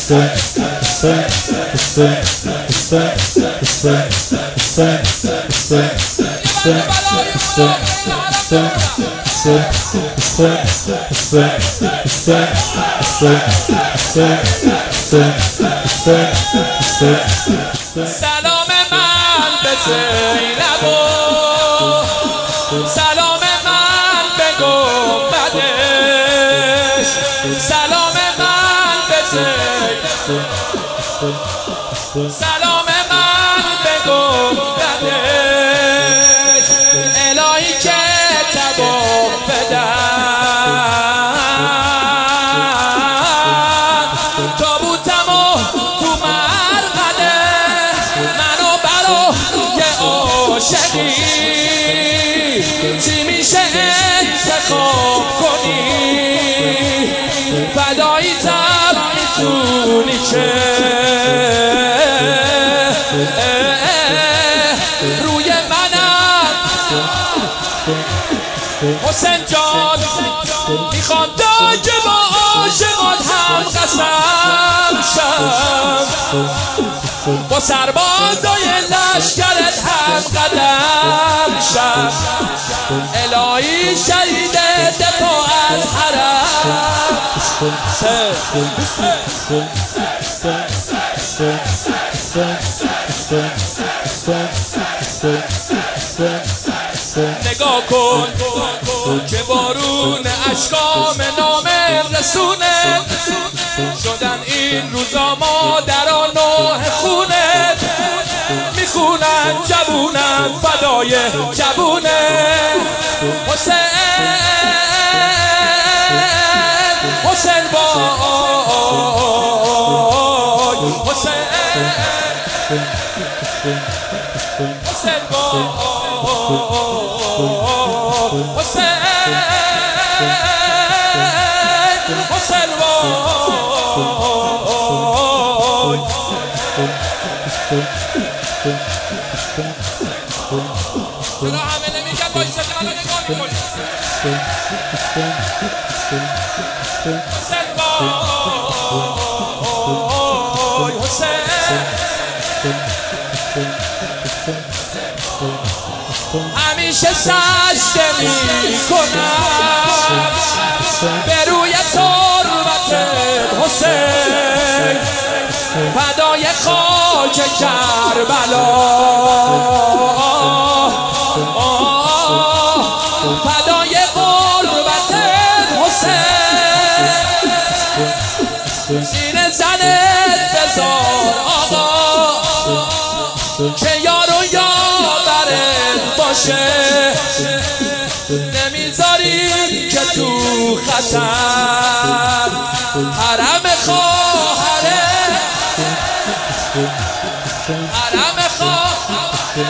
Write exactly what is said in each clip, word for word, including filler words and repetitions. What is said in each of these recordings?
سلام من به زینب و سلام من به گنبدش، سلام من به زینب، سلام من به گنبدش. الهی که تبار بدن تابوتمو تو مرقدش، منو برا یه عاشقی چی میشه انتخاب کنی؟ فدایی تر میتونی که روی منم حسین جان میخوام تا که با عاشقات هم قسم شم، با سربازای لشکرت هم قدم شم. الهی شهید دفاع از حرم، نگاه کن که بارون اشکام نام رسونه شدن این روزا مادران نوح خونه، میخونن جبونن فدای جبونه. حسین حسین وای حسین حسین وای حسین حسین وای. چرا همه نمیگن بایسته منو نگاه میکنی؟ حسین وای حسین همیشه سجده میکنم به روی تربت حسین، فدای خاک کربلا، فدای قربت حسین. سینه زنت بذار آقا که یار و یاورت باشه، نمیذاری که تو خطر حرم خواهره، حرم خواهره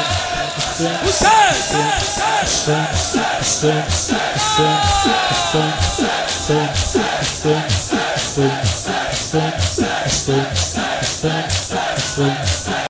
حسین.